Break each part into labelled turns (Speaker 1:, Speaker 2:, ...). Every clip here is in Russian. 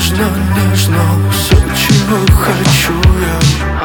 Speaker 1: нежно, нежно все, чего хочу я.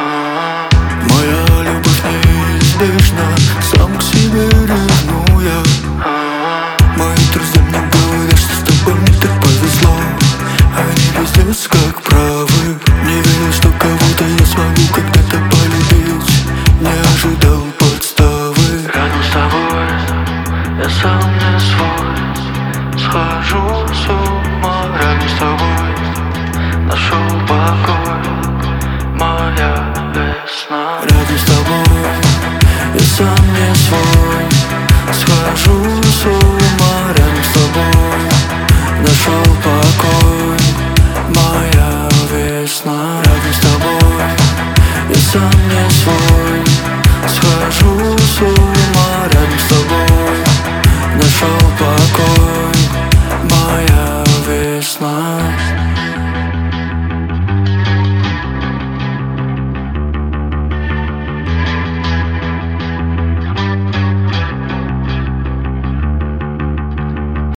Speaker 1: Моя любовь неизбежна, сам к себе ревную я. Мои друзья мне говорят, что с тобой мне так повезло. Они пиздец как правы. Не верил, что кого-то я смогу когда-то полюбить. Не ожидал подставы.
Speaker 2: Рядом с тобой я сам не свой. Схожу с ума. Рядом с тобой нашел покой. Моя весна.
Speaker 1: Рядом с тобой я сам не свой. Схожу с ума. Рядом с тобой нашел покой. Моя весна. Рядом с тобой я сам не свой. Схожу с ума. Рядом с тобой нашел покой.